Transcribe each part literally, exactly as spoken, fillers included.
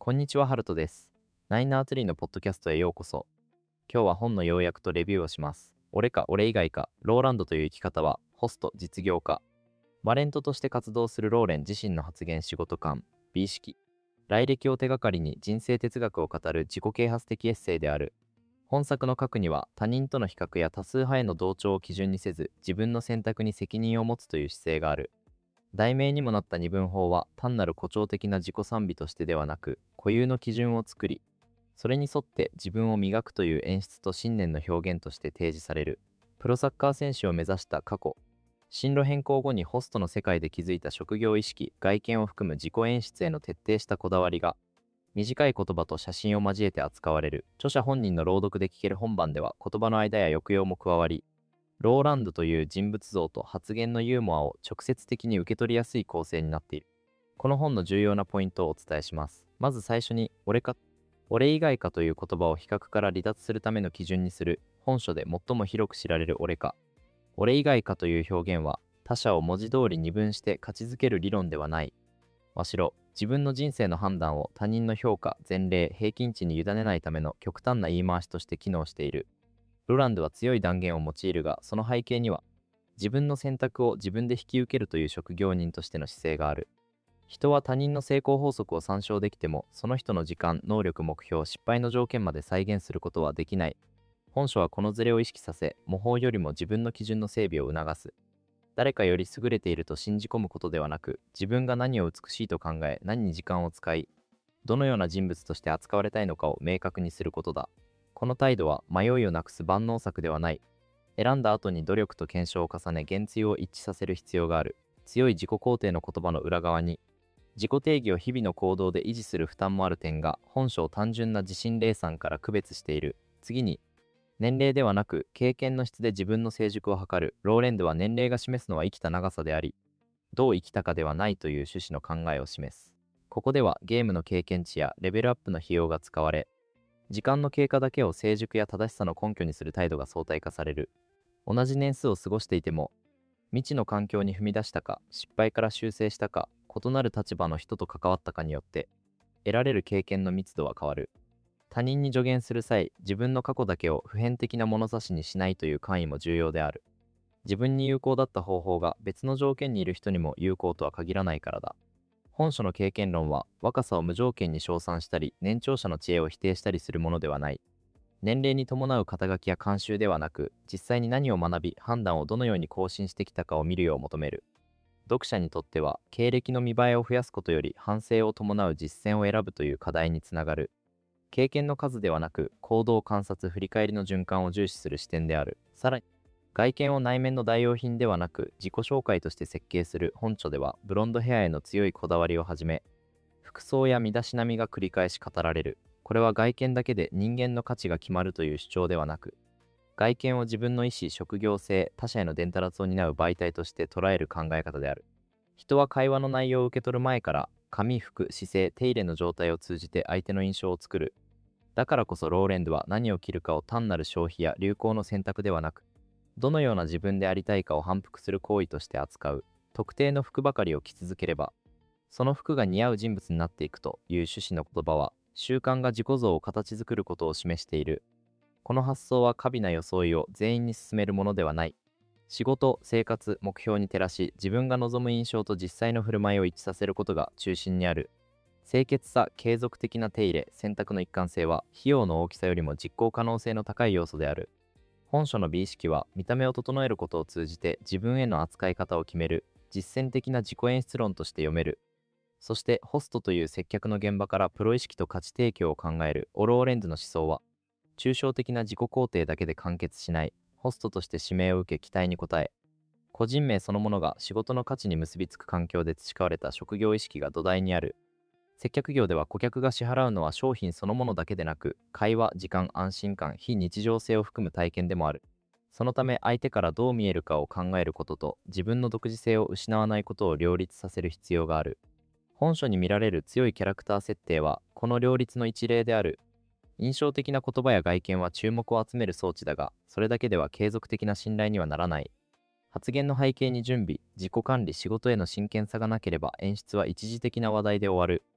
こんにちは、ハルトです。ナイナーツリーのポッドキャストへようこそ。今日は本の要約とレビューをします。俺か俺以外か、ローランドという生き方は、ホスト、実業家。マレントとして活動するローレン自身の発言、仕事観、美意識。来歴を手がかりに人生哲学を語る自己啓発的エッセイである。本作の書くには、他人との比較や多数派への同調を基準にせず、自分の選択に責任を持つという姿勢がある。題名にもなった二分法は単なる誇張的な自己賛美としてではなく、固有の基準を作り、それに沿って自分を磨くという演出と信念の表現として提示される。プロサッカー選手を目指した過去、進路変更後にホストの世界で築いた職業意識、外見を含む自己演出への徹底したこだわりが、短い言葉と写真を交えて扱われる。著者本人の朗読で聞ける本番では言葉の間や抑揚も加わり、ローランドという人物像と発言のユーモアを直接的に受け取りやすい構成になっている。この本の重要なポイントをお伝えします。まず最初に、俺か、俺以外かという言葉を比較から離脱するための基準にする。本書で最も広く知られる俺か、俺以外かという表現は、他者を文字通り二分して価値づける理論ではない。わしろ、自分の人生の判断を他人の評価、前例、平均値に委ねないための極端な言い回しとして機能している。ロランドは強い断言を用いるが、その背景には、自分の選択を自分で引き受けるという職業人としての姿勢がある。人は他人の成功法則を参照できても、その人の時間、能力、目標、失敗の条件まで再現することはできない。本書はこのズレを意識させ、模倣よりも自分の基準の整備を促す。誰かより優れていると信じ込むことではなく、自分が何を美しいと考え、何に時間を使い、どのような人物として扱われたいのかを明確にすることだ。この態度は迷いをなくす万能策ではない。選んだ後に努力と検証を重ね、言対を一致させる必要がある。強い自己肯定の言葉の裏側に、自己定義を日々の行動で維持する負担もある点が、本書を単純な自信霊産から区別している。次に、年齢ではなく、経験の質で自分の成熟を図る。ローレンドは年齢が示すのは生きた長さであり、どう生きたかではないという趣旨の考えを示す。ここではゲームの経験値やレベルアップの費用が使われ、時間の経過だけを成熟や正しさの根拠にする態度が相対化される。同じ年数を過ごしていても、未知の環境に踏み出したか、失敗から修正したか、異なる立場の人と関わったかによって、得られる経験の密度は変わる。他人に助言する際、自分の過去だけを普遍的な物差しにしないという関意も重要である。自分に有効だった方法が別の条件にいる人にも有効とは限らないからだ。本書の経験論は、若さを無条件に称賛したり、年長者の知恵を否定したりするものではない。年齢に伴う肩書きや慣習ではなく、実際に何を学び、判断をどのように更新してきたかを見るよう求める。読者にとっては、経歴の見栄えを増やすことより反省を伴う実践を選ぶという課題につながる。経験の数ではなく、行動観察振り返りの循環を重視する視点である。さらに、外見を内面の代用品ではなく、自己紹介として設計する本書では、ブロンドヘアへの強いこだわりをはじめ、服装や身だしなみが繰り返し語られる。これは外見だけで人間の価値が決まるという主張ではなく、外見を自分の意思、職業性、他者への伝達を担う媒体として捉える考え方である。人は会話の内容を受け取る前から、髪、服、姿勢、手入れの状態を通じて相手の印象を作る。だからこそローレンドは何を着るかを単なる消費や流行の選択ではなく、どのような自分でありたいかを反復する行為として扱う。特定の服ばかりを着続ければ、その服が似合う人物になっていくという趣旨の言葉は、習慣が自己像を形作ることを示している。この発想は過敏な装いを全員に進めるものではない。仕事、生活、目標に照らし、自分が望む印象と実際の振る舞いを一致させることが中心にある。清潔さ、継続的な手入れ、選択の一貫性は、費用の大きさよりも実行可能性の高い要素である。本書の美意識は、見た目を整えることを通じて自分への扱い方を決める、実践的な自己演出論として読める。そして、ホストという接客の現場からプロ意識と価値提供を考えるオローレンズの思想は、抽象的な自己肯定だけで完結しない、ホストとして指名を受け期待に応え、個人名そのものが仕事の価値に結びつく環境で培われた職業意識が土台にある。接客業では顧客が支払うのは商品そのものだけでなく、会話、時間、安心感、非日常性を含む体験でもある。そのため相手からどう見えるかを考えることと、自分の独自性を失わないことを両立させる必要がある。本書に見られる強いキャラクター設定は、この両立の一例である。印象的な言葉や外見は注目を集める装置だが、それだけでは継続的な信頼にはならない。発言の背景に準備、自己管理、仕事への真剣さがなければ演出は一時的な話題で終わる。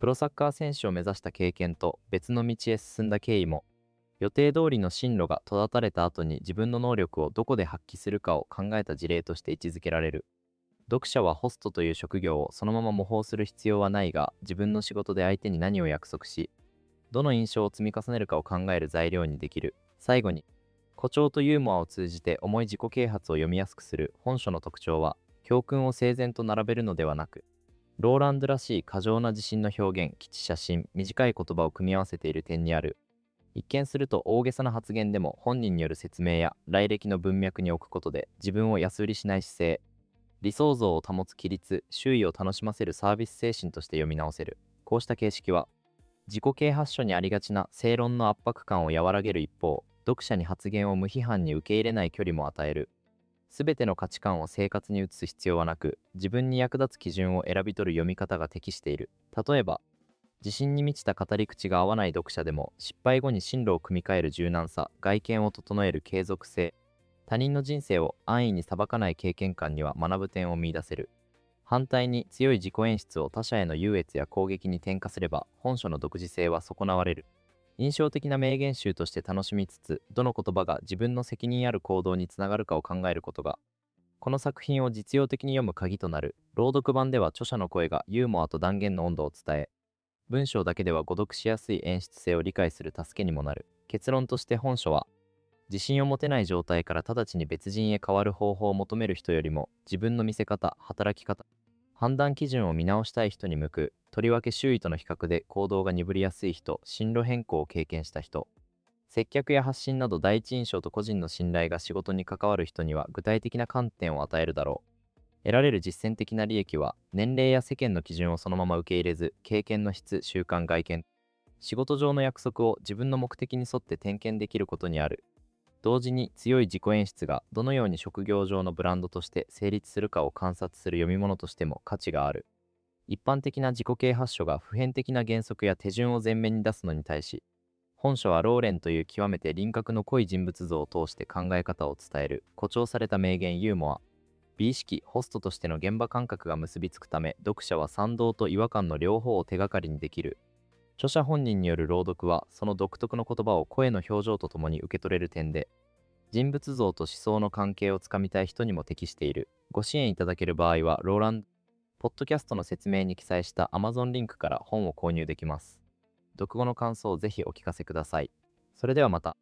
プロサッカー選手を目指した経験と別の道へ進んだ経緯も、予定通りの進路が途絶たれた後に自分の能力をどこで発揮するかを考えた事例として位置づけられる。読者はホストという職業をそのまま模倣する必要はないが、自分の仕事で相手に何を約束し、どの印象を積み重ねるかを考える材料にできる。最後に、誇張とユーモアを通じて重い自己啓発を読みやすくする本書の特徴は、教訓を整然と並べるのではなく、ローランドらしい過剰な自信の表現、基地写真、短い言葉を組み合わせている点にある。一見すると大げさな発言でも、本人による説明や来歴の文脈に置くことで自分を安売りしない姿勢、理想像を保つ規律、周囲を楽しませるサービス精神として読み直せる。こうした形式は、自己啓発書にありがちな正論の圧迫感を和らげる一方、読者に発言を無批判に受け入れない距離も与える。すべての価値観を生活に移す必要はなく、自分に役立つ基準を選び取る読み方が適している。例えば、自信に満ちた語り口が合わない読者でも、失敗後に進路を組み替える柔軟さ、外見を整える継続性、他人の人生を安易に裁かない経験感には学ぶ点を見出せる。反対に強い自己演出を他者への優越や攻撃に転化すれば、本書の独自性は損なわれる。印象的な名言集として楽しみつつ、どの言葉が自分の責任ある行動につながるかを考えることが、この作品を実用的に読む鍵となる。朗読版では著者の声がユーモアと断言の温度を伝え、文章だけでは誤読しやすい演出性を理解する助けにもなる。結論として本書は、自信を持てない状態から直ちに別人へ変わる方法を求める人よりも、自分の見せ方、働き方、判断基準を見直したい人に向く。とりわけ周囲との比較で行動が鈍りやすい人、進路変更を経験した人、接客や発信など第一印象と個人の信頼が仕事に関わる人には具体的な観点を与えるだろう。得られる実践的な利益は、年齢や世間の基準をそのまま受け入れず、経験の質、習慣、外見、仕事上の約束を自分の目的に沿って点検できることにある。同時に強い自己演出がどのように職業上のブランドとして成立するかを観察する読み物としても価値がある。一般的な自己啓発書が普遍的な原則や手順を前面に出すのに対し、本書はローレンという極めて輪郭の濃い人物像を通して考え方を伝える。誇張された名言、ユーモア、美意識、ホストとしての現場感覚が結びつくため、読者は賛同と違和感の両方を手がかりにできる。著者本人による朗読は、その独特の言葉を声の表情とともに受け取れる点で、人物像と思想の関係をつかみたい人にも適している。ご支援いただける場合は、ローランド、ポッドキャストの説明に記載した Amazon リンクから本を購入できます。読後の感想をぜひお聞かせください。それではまた。